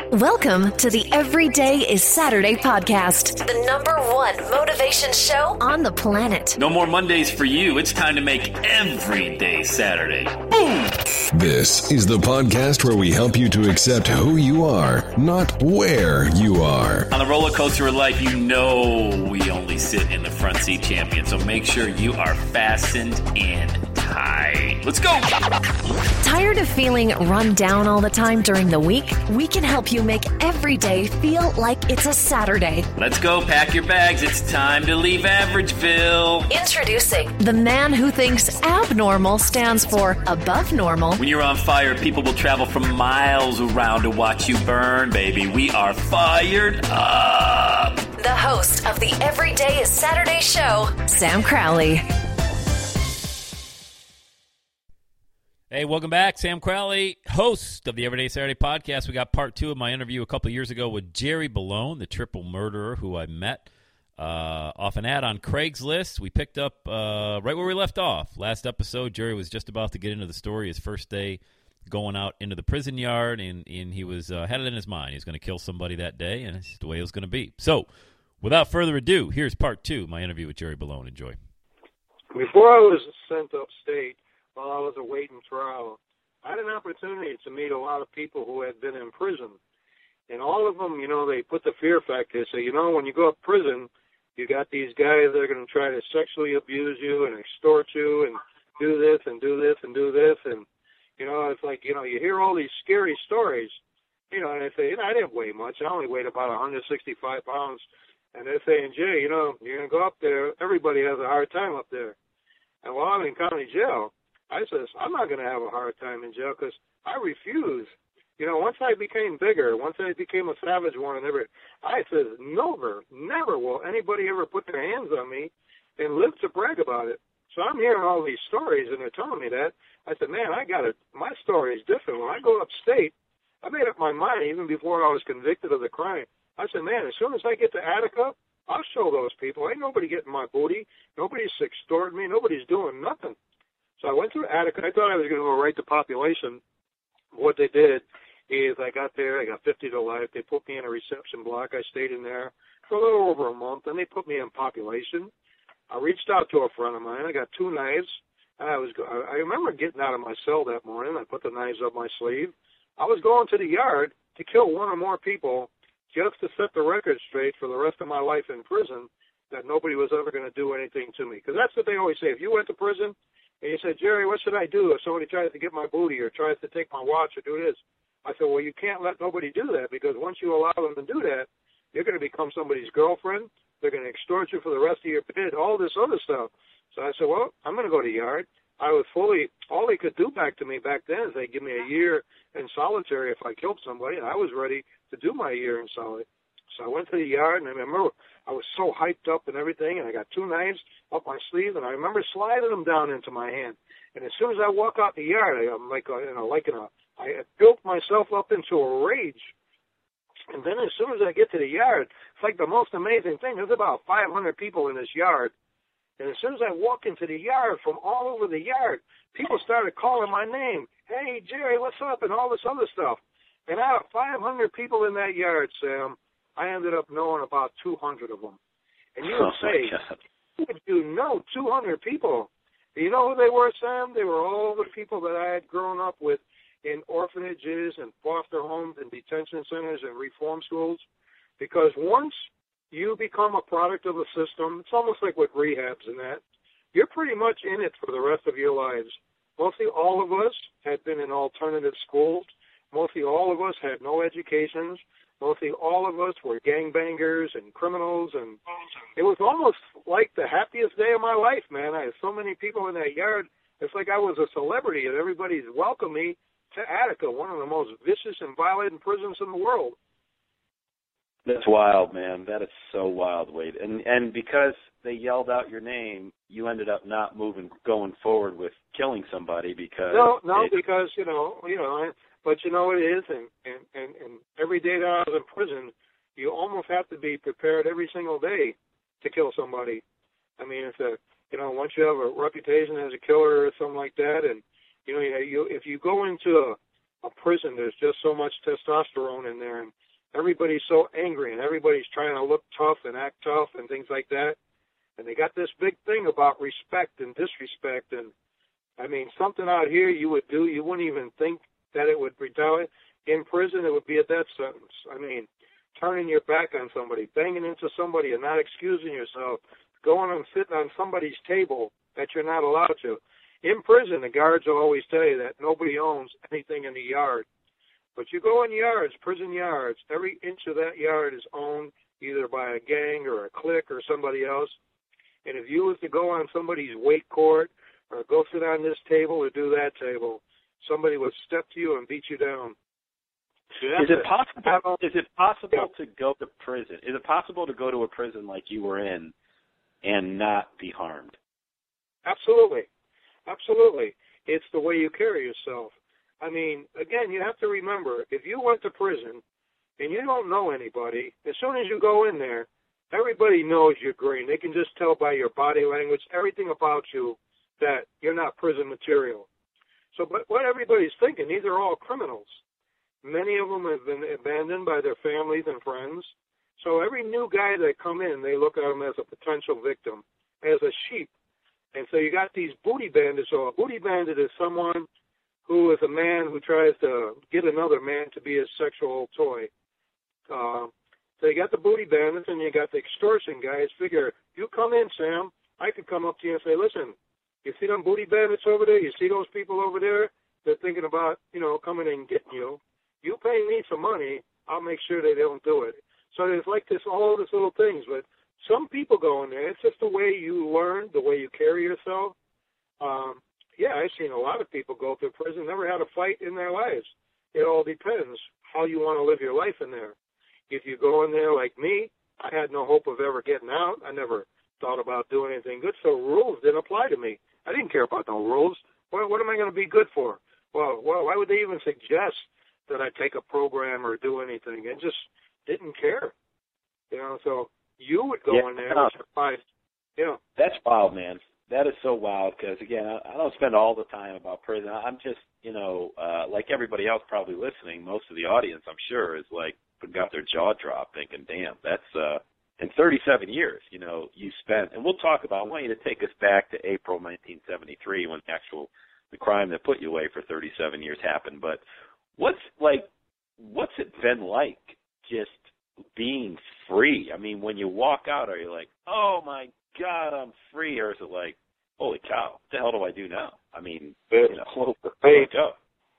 Welcome to the Every Day is Saturday podcast, the #1 motivation show on the planet. No more Mondays for you. It's time to make every day Saturday. Boom! This is the podcast where we help you to accept who you are, not where you are. On the roller coaster of life, you know we only sit in the front seat, champion. So make sure you are fastened and tight. Let's go! Tired of feeling run down all the time during the week? We can help you make every day feel like it's a Saturday. Let's go. Pack your bags. It's time to leave Averageville. Introducing the man who thinks abnormal stands for above normal. When you're on fire, people will travel from miles around to watch you burn, baby. We are fired up. The host of the Every Day is Saturday show, Sam Crowley. Hey, welcome back. Sam Crowley, host of the Everyday Saturday podcast. We got part 2 of my interview a couple of years ago with Jerry Bellone, the triple murderer who I met off an ad on Craigslist. We picked up right where we left off. Last episode, Jerry was just about to get into the story, his first day going out into the prison yard, and he was had it in his mind. He was going to kill somebody that day, and it's the way it was going to be. So, without further ado, here's part 2, my interview with Jerry Bellone. Enjoy. Before I was sent upstate, while I was awaiting trial, I had an opportunity to meet a lot of people who had been in prison. And all of them, they put the fear factor. They say, when you go to prison, you got these guys that are going to try to sexually abuse you and extort you and do this and do this and do this. And, it's like, you hear all these scary stories, and they say, I didn't weigh much. I only weighed about 165 pounds. And they're saying, Jay, you're going to go up there. Everybody has a hard time up there. And while I'm in county jail, I says, I'm not going to have a hard time in jail because I refuse. Once I became bigger, once I became a savage one, I said, never will anybody ever put their hands on me and live to brag about it. So I'm hearing all these stories, and they're telling me that. I said, man, my story is different. When I go upstate, I made up my mind even before I was convicted of the crime. I said, man, as soon as I get to Attica, I'll show those people. Ain't nobody getting my booty. Nobody's extorting me. Nobody's doing nothing. So I went through Attica. I thought I was going to go right to population. What they did is I got there. I got 50 to life. They put me in a reception block. I stayed in there for a little over a month. Then they put me in population. I reached out to a friend of mine. I got 2 knives. I remember getting out of my cell that morning. I put the knives up my sleeve. I was going to the yard to kill one or more people just to set the record straight for the rest of my life in prison that nobody was ever going to do anything to me. Because that's what they always say. If you went to prison, and you said, Jerry, what should I do if somebody tries to get my booty or tries to take my watch or do this? I said, well, you can't let nobody do that because once you allow them to do that, you're going to become somebody's girlfriend. They're going to extort you for the rest of your bid, all this other stuff. So I said, well, I'm going to go to the yard. I was all they could do back to me back then is they give me a year in solitary if I killed somebody, and I was ready to do my year in solitary. So I went to the yard, and I remember I was so hyped up and everything, and I got 2 knives up my sleeve, and I remember sliding them down into my hand. And as soon as I walk out the yard, I built myself up into a rage. And then as soon as I get to the yard, it's like the most amazing thing. There's about 500 people in this yard. And as soon as I walk into the yard, from all over the yard, people started calling my name. Hey, Jerry, what's up? And all this other stuff. And out of 500 people in that yard, Sam, I ended up knowing about 200 of them. And you would say, who would you know 200 people? You know who they were, Sam? They were all the people that I had grown up with in orphanages and foster homes and detention centers and reform schools. Because once you become a product of the system, it's almost like with rehabs and that, you're pretty much in it for the rest of your lives. Mostly all of us had been in alternative schools. Mostly all of us had no educations. Mostly all of us were gangbangers and criminals, and it was almost like the happiest day of my life, man. I had so many people in that yard. It's like I was a celebrity, and everybody's welcomed me to Attica, one of the most vicious and violent prisons in the world. That's wild, man. That is so wild, Wade. And because they yelled out your name, you ended up not going forward with killing somebody because because but you know what it is, and every day that I was in prison, you almost have to be prepared every single day to kill somebody. I mean, once you have a reputation as a killer or something like that, and if you go into a prison, there's just so much testosterone in there, and everybody's so angry, and everybody's trying to look tough and act tough and things like that. And they got this big thing about respect and disrespect. And, I mean, something out here you would do, you wouldn't even think that it would retaliate. In prison, it would be a death sentence. I mean, turning your back on somebody, banging into somebody and not excusing yourself, going and sitting on somebody's table that you're not allowed to. In prison, the guards will always tell you that nobody owns anything in the yard. But you go in yards, prison yards, every inch of that yard is owned either by a gang or a clique or somebody else. And if you was to go on somebody's weight court or go sit on this table or do that table, somebody would step to you and beat you down. Is it possible to go to prison? Is it possible to go to a prison like you were in and not be harmed? Absolutely. Absolutely. It's the way you carry yourself. I mean, again, you have to remember, if you went to prison and you don't know anybody, as soon as you go in there, everybody knows you're green. They can just tell by your body language, everything about you, that you're not prison material. So, but what everybody's thinking, these are all criminals. Many of them have been abandoned by their families and friends. So every new guy that come in, they look at them as a potential victim, as a sheep. And so you got these booty bandits. So a booty bandit is someone who is a man who tries to get another man to be his sexual toy. So you got the booty bandits and you got the extortion guys. Figure, you come in, Sam, I could come up to you and say, listen, you see them booty bandits over there? You see those people over there? They're thinking about, coming and getting you. You pay me some money, I'll make sure they don't do it. So there's like all this little things. But some people go in there. It's just the way you learn, the way you carry yourself. I've seen a lot of people go to prison, never had a fight in their lives. It all depends how you want to live your life in there. If you go in there like me, I had no hope of ever getting out. I never thought about doing anything good, so rules didn't apply to me. I didn't care about no rules. What am I going to be good for? Well, why would they even suggest that I take a program or do anything? I just didn't care. So you would go in there and surprise. That's wild, man. That is so wild because, again, I don't spend all the time about prison. I'm just, like everybody else probably listening, most of the audience, I'm sure, is like got their jaw dropped thinking, damn, that's in 37 years, you spent. And we'll talk about, I want you to take us back to April 1973 when the crime that put you away for 37 years happened. But what's it been like just being free? I mean, when you walk out, are you like, oh, my God, I'm free? Or is it like, holy cow, what the hell do I do now? I mean, wake up.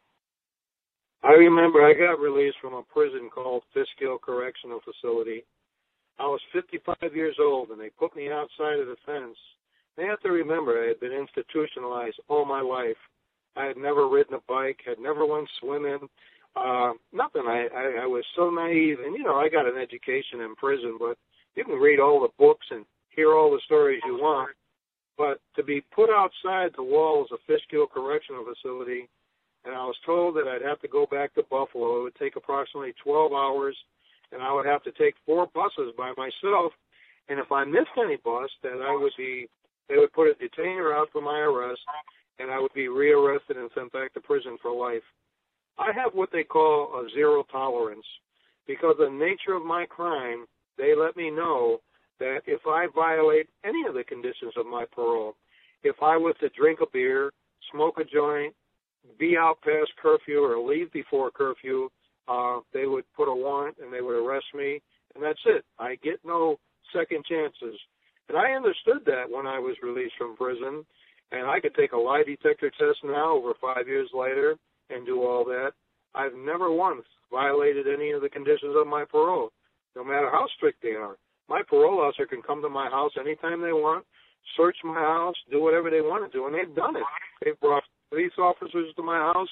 I remember I got released from a prison called Fishkill Correctional Facility. I was 55 years old, and they put me outside of the fence. They have to remember I had been institutionalized all my life. I had never ridden a bike, had never went swimming, nothing. I was so naive. And, I got an education in prison, but you can read all the books and hear all the stories you want. But to be put outside the walls of Fishkill Correctional Facility, and I was told that I'd have to go back to Buffalo. It would take approximately 12 hours, and I would have to take 4 buses by myself. And if I missed any bus, then they would put a detainer out for my arrest, and I would be rearrested and sent back to prison for life. I have what they call a zero tolerance. Because of the nature of my crime, they let me know that if I violate any of the conditions of my parole, if I was to drink a beer, smoke a joint, be out past curfew or leave before curfew, they would put a warrant and they would arrest me, and that's it. I get no second chances. And I understood that when I was released from prison, and I could take a lie detector test now over 5 years later and do all that. I've never once violated any of the conditions of my parole, no matter how strict they are. My parole officer can come to my house anytime they want, search my house, do whatever they want to do, and they've done it. They've brought police officers to my house.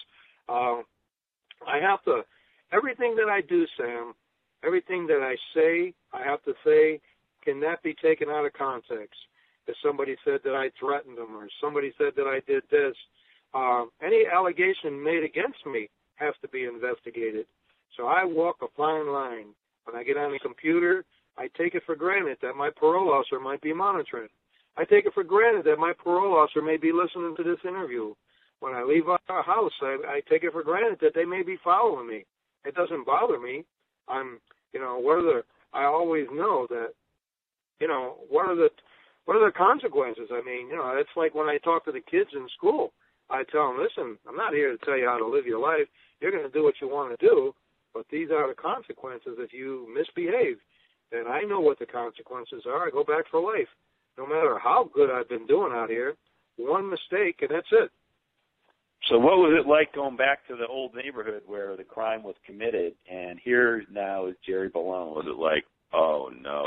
I have to, everything that I do, Sam, everything that I say, I have to say, cannot be taken out of context. If somebody said that I threatened them or somebody said that I did this, any allegation made against me has to be investigated. So I walk a fine line. When I get on the computer, I take it for granted that my parole officer might be monitoring. I take it for granted that my parole officer may be listening to this interview. when I leave our house, I take it for granted that they may be following me. It doesn't bother me. I always know that, what are the consequences? I mean, it's like when I talk to the kids in school, I tell them, listen, I'm not here to tell you how to live your life. You're going to do what you want to do, but these are the consequences if you misbehave. And I know what the consequences are. I go back for life. No matter how good I've been doing out here, one mistake and that's it. So what was it like going back to the old neighborhood where the crime was committed, and here now is Jerry Bellone? Was it like, oh, no.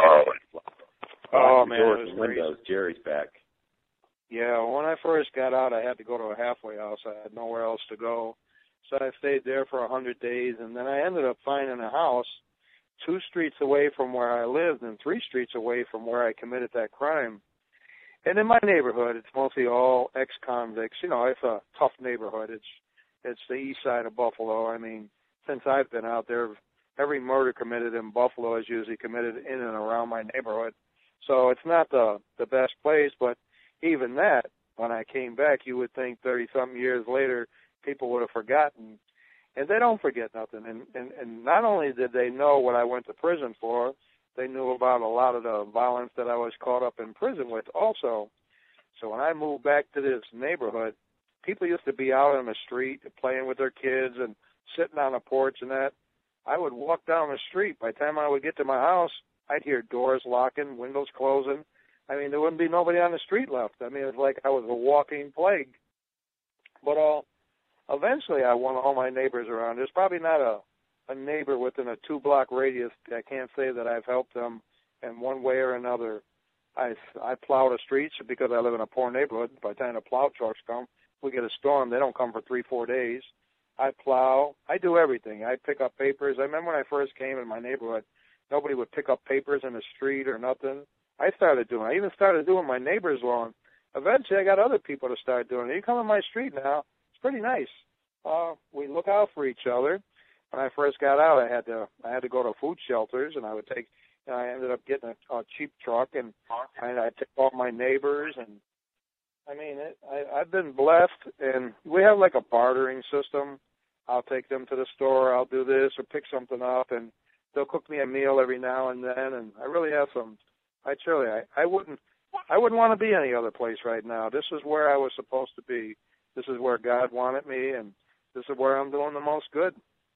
Oh, man, doors it was and windows, crazy. Jerry's back. Yeah, when I first got out, I had to go to a halfway house. I had nowhere else to go. So I stayed there for 100 days, and then I ended up finding a house 2 streets away from where I lived and 3 streets away from where I committed that crime. And in my neighborhood, it's mostly all ex-convicts. It's a tough neighborhood. It's the east side of Buffalo. I mean, since I've been out there, every murder committed in Buffalo is usually committed in and around my neighborhood. So it's not the best place, but even that, when I came back, you would think 30-something years later, people would have forgotten. And they don't forget nothing. And not only did they know what I went to prison for, they knew about a lot of the violence that I was caught up in prison with also. So when I moved back to this neighborhood, people used to be out on the street playing with their kids and sitting on the porch and that. I would walk down the street. By the time I would get to my house, I'd hear doors locking, windows closing. I mean, there wouldn't be nobody on the street left. I mean, it was like I was a walking plague. But eventually I won all my neighbors around. There's probably not a neighbor within a 2-block radius. I can't say that I've helped them in one way or another. I plow the streets because I live in a poor neighborhood. By the time the plow trucks come, we get a storm. They don't come for 3-4 days. I plow. I do everything. I pick up papers. I remember when I first came in my neighborhood, nobody would pick up papers in the street or nothing. I even started doing my neighbor's lawn. Eventually, I got other people to start doing it. You come on my street now, it's pretty nice. We look out for each other. When I first got out, I had to go to food shelters, and I ended up getting a cheap truck, and I took all my neighbors, and I mean, I've been blessed, and we have like a bartering system. I'll take them to the store, I'll do this or pick something up, and they'll cook me a meal every now and then, and I really have some. I wouldn't want to be any other place right now. This is where I was supposed to be. This is where God wanted me, and this is where I'm doing the most good.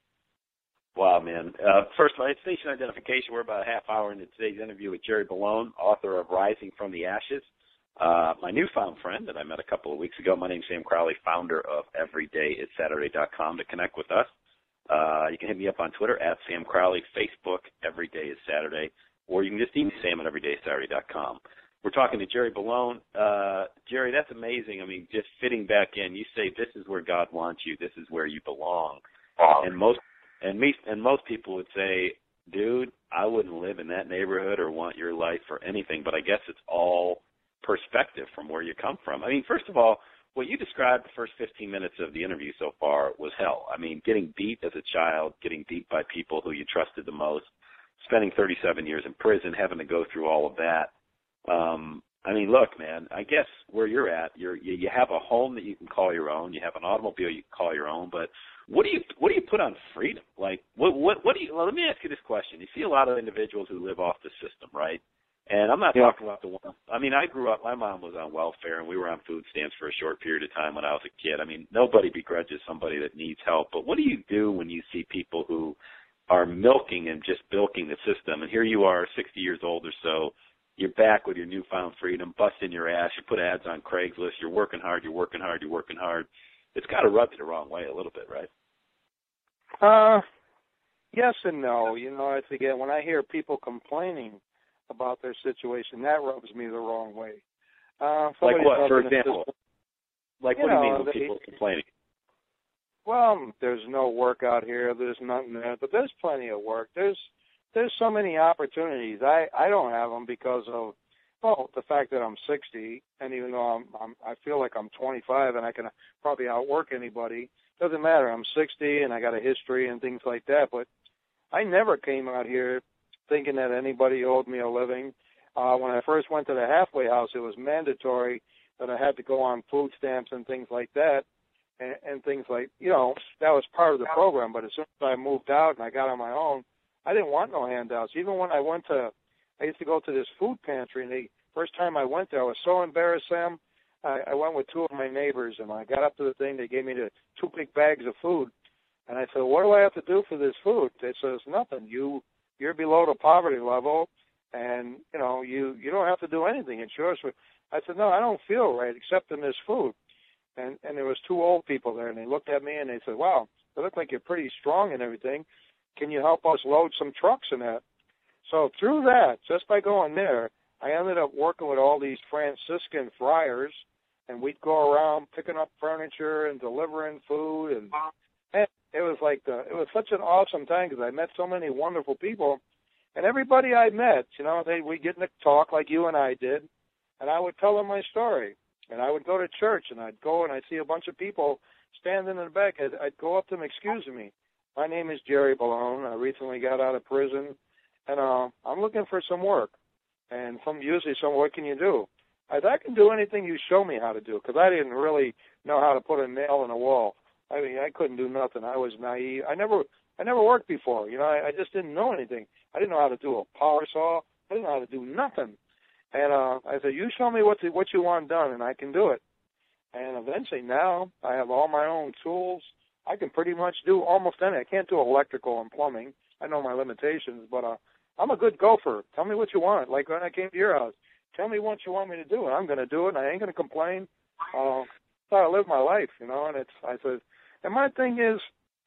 Wow, man. First of all, it's station identification. We're about a half hour into today's interview with Jerry Bellone, author of Rising from the Ashes. My newfound friend that I met a couple of weeks ago. My name's Sam Crowley, founder of EverydayIsSaturday.com. To connect with us, you can hit me up on Twitter at Sam Crowley, Facebook, Every Day is Saturday, or you can just email Sam at EverydayIsSaturday.com. We're talking to Jerry Bellone. Jerry, that's amazing. I mean, just fitting back in, you say this is where God wants you. This is where you belong. And most people would say, dude, I wouldn't live in that neighborhood or want your life for anything. But I guess it's all perspective from where you come from. I mean, first of all, what you described the first 15 minutes of the interview so far was hell. I mean, getting beat as a child, getting beat by people who you trusted the most, spending 37 years in prison, having to go through all of that. I mean, look, man, I guess where you're at, you have a home that you can call your own. You have an automobile you can call your own. But what do you put on freedom? Like, what do you? Well, let me ask you this question. You see a lot of individuals who live off the system, right? And I'm not talking about the one. I mean, I grew up. My mom was on welfare, and we were on food stamps for a short period of time when I was a kid. I mean, nobody begrudges somebody that needs help. But what do you do when you see people who are milking and just bilking the system? And here you are, 60 years old or so. You're back with your newfound freedom, busting your ass. You put ads on Craigslist. You're working hard. It's got to rub you the wrong way a little bit, right? Yes and no. You know, it's again, when I hear people complaining about their situation, that rubs me the wrong way. Like what, for example? Like what do you mean when people are complaining? Well, there's no work out here. There's nothing there, but there's plenty of work. There's so many opportunities. I don't have them because of, well, the fact that I'm 60, and even though I feel like I'm 25 and I can probably outwork anybody, doesn't matter. I'm 60 and I got a history and things like that, but I never came out here thinking that anybody owed me a living. When I first went to the halfway house, it was mandatory that I had to go on food stamps and things like that. and things like, that was part of the program. But as soon as I moved out and I got on my own, I didn't want no handouts. Even when I used to go to this food pantry, and the first time I went there, I was so embarrassed, Sam. I went with two of my neighbors, and I got up to the thing. They gave me the 2 big bags of food. And I said, what do I have to do for this food? They said, it's nothing. You're below the poverty level, and, you don't have to do anything. It's yours. I said, no, I don't feel right accepting this food. And there was 2 old people there, and they looked at me, and they said, wow, you look like you're pretty strong and everything. Can you help us load some trucks in that? So through that, just by going there, I ended up working with all these Franciscan friars, and we'd go around picking up furniture and delivering food, and it was it was such an awesome time because I met so many wonderful people, and everybody I met, we'd get in a talk like you and I did, and I would tell them my story, and I would go to church, and I'd go and I'd see a bunch of people standing in the back. I'd go up to them, excuse me, my name is Jerry Balone. I recently got out of prison, and I'm looking for some work, and what can you do? I can do anything you show me how to do, because I didn't really know how to put a nail in a wall. I mean, I couldn't do nothing. I was naive. I never worked before. I just didn't know anything. I didn't know how to do a power saw. I didn't know how to do nothing. And I said, you show me what you want done, and I can do it. And eventually now I have all my own tools. I can pretty much do almost anything. I can't do electrical and plumbing. I know my limitations, but I'm a good gopher. Tell me what you want. Like when I came to your house, tell me what you want me to do, and I'm going to do it, and I ain't going to complain. That's how I live my life, And I said, and my thing is,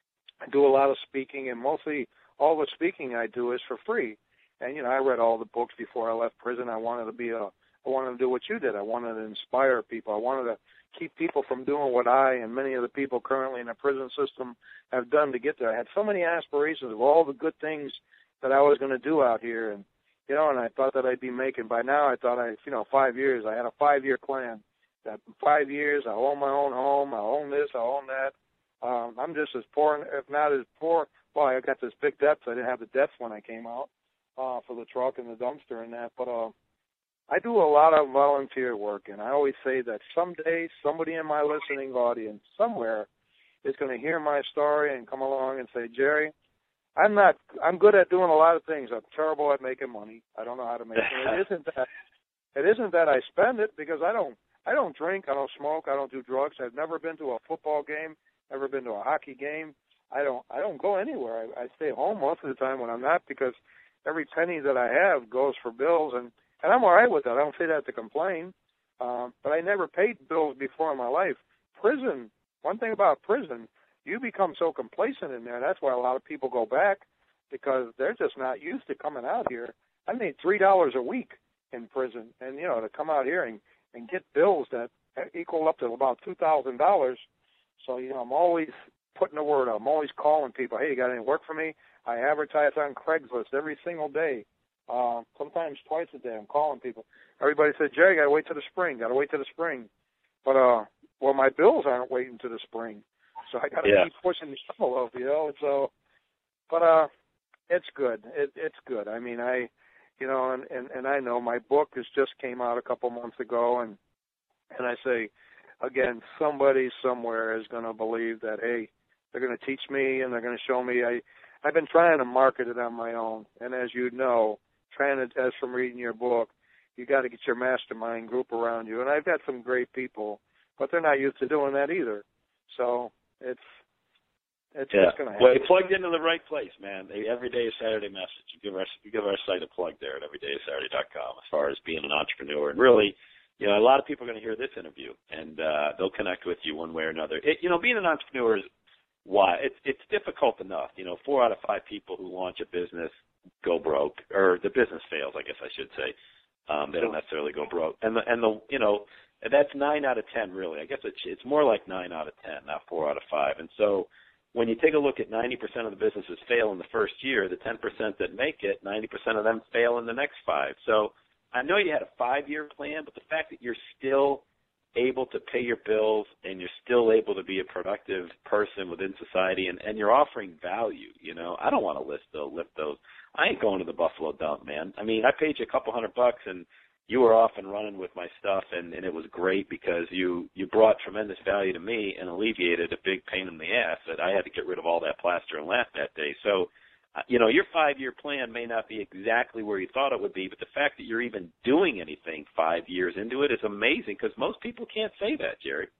I do a lot of speaking, and mostly all the speaking I do is for free. And I read all the books before I left prison. I wanted to do what you did. I wanted to inspire people. I wanted to keep people from doing what I and many of the people currently in the prison system have done to get there. I had so many aspirations of all the good things that I was going to do out here, and and I thought that I'd be making. By now, I thought 5 years. I had a 5-year plan. That in 5 years, I own my own home. I own this. I own that. I'm just as poor, if not as poor. Well, I got this big debts. I didn't have the debts when I came out for the truck and the dumpster and that. But I do a lot of volunteer work, and I always say that someday somebody in my listening audience somewhere is going to hear my story and come along and say, Jerry, I'm good at doing a lot of things. I'm terrible at making money. I don't know how to make it. It isn't that I spend it, because I don't drink, I don't smoke, I don't do drugs. I've never been to a football game, never been to a hockey game. I don't go anywhere. I stay home most of the time when I'm not, because every penny that I have goes for bills, and I'm all right with that. I don't say that to complain. But I never paid bills before in my life. Prison, one thing about prison, you become so complacent in there. That's why a lot of people go back, because they're just not used to coming out here. I made $3 a week in prison, and to come out here and get bills that equal up to about $2,000. So I'm always putting the word out. I'm always calling people. Hey, you got any work for me? I advertise on Craigslist every single day, sometimes twice a day. I'm calling people. Everybody says, Jerry, got to wait till the spring. But my bills aren't waiting till the spring. So I got to keep pushing the envelope, So, but it's good. It's good. I mean, and I know my book just came out a couple months ago, and I say, again, somebody somewhere is going to believe that, hey, they're going to teach me and they're going to show me. I've been trying to market it on my own, and as you know, as from reading your book, you got to get your mastermind group around you, and I've got some great people, but they're not used to doing that either. So it's just going to happen. Well, you plugged into the right place, man. The Everyday Saturday message. You give our site a plug there at everydaysaturday.com as far as being an entrepreneur. And really, a lot of people are going to hear this interview, and they'll connect with you one way or another. Being an entrepreneur is it's difficult enough. 4 out of 5 people who launch a business go broke, or the business fails, I guess I should say. They don't necessarily go broke. And that's 9 out of 10, really. I guess it's more like 9 out of 10, not 4 out of 5. And so when you take a look at 90% of the businesses fail in the first year, the 10% that make it, 90% of them fail in the next 5. So I know you had a 5-year plan, but the fact that you're still able to pay your bills and you're still able to be a productive person within society and you're offering value, I don't want to lift those. I ain't going to the Buffalo Dump, man. I mean, I paid you $200 and you were off and running with my stuff, and it was great because you brought tremendous value to me and alleviated a big pain in the ass that I had to get rid of all that plaster and lath that day. So, your 5-year plan may not be exactly where you thought it would be, but the fact that you're even doing anything 5 years into it is amazing because most people can't say that, Jerry.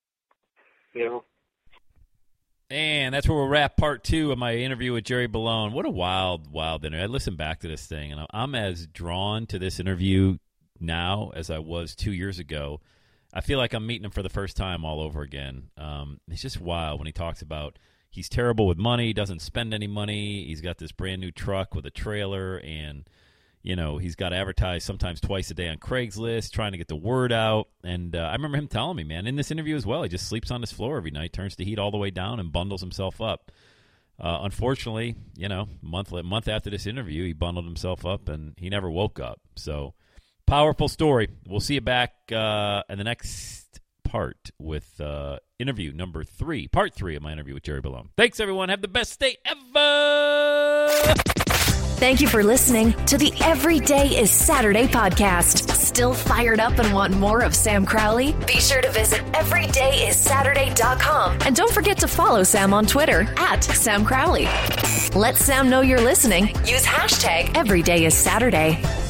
And that's where we'll wrap part 2 of my interview with Jerry Bellone. What a wild, wild interview. I listened back to this thing, and I'm as drawn to this interview now as I was 2 years ago. I feel like I'm meeting him for the first time all over again. It's just wild when he talks about he's terrible with money, doesn't spend any money. He's got this brand new truck with a trailer, and he's got to advertise sometimes twice a day on Craigslist, trying to get the word out. And I remember him telling me, man, in this interview as well, he just sleeps on his floor every night, turns the heat all the way down, and bundles himself up. Unfortunately, month after this interview, he bundled himself up, and he never woke up. So, powerful story. We'll see you back in the next part with interview number 3, part 3 of my interview with Jerry Bellone. Thanks, everyone. Have the best day ever. Thank you for listening to the Everyday is Saturday podcast. Still fired up and want more of Sam Crowley? Be sure to visit everydayissaturday.com. And don't forget to follow Sam on Twitter @Sam Crowley. Let Sam know you're listening. Use hashtag EverydayIsSaturday.